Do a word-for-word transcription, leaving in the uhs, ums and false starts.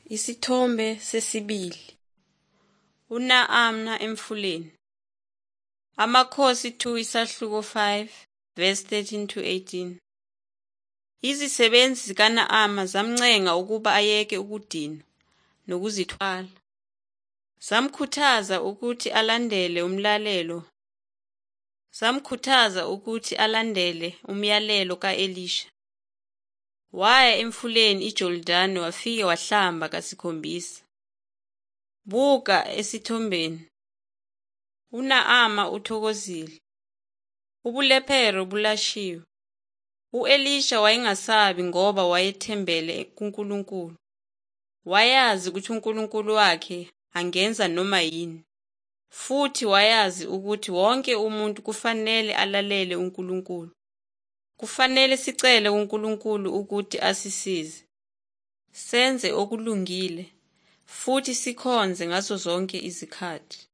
Isithombe sesibili. uNaamna emfuleni. Amakhosi two isahluko five verse thirteen to eighteen. Izisebenzi zikaNaama zamncenga ukuba ayeke ukudinwa nokuzithwala. Zamkhuthaza ukuthi alandele umlalelo. Zamkhuthaza ukuthi alandele umyalelo kaElisha. Waya emfuleni iJordani wafika wahlamba kasikhombisa. Buka esithombeni. uNaama uthokozile. Ubulephero bulashiwe. U-Elisha wayengasabi ngoba wayethembele kuNkulunkulu. Wayazi ukuthi uNkulunkulu wakhe angenza noma yini. Futhi wayazi ukuthi wonke umuntu kufanele alalele uNkulunkulu. Kufanele sicele uNkulunkulu ukuthi asisize. Senze okulungile futhi sikhonze ngazo zonke izikhathi.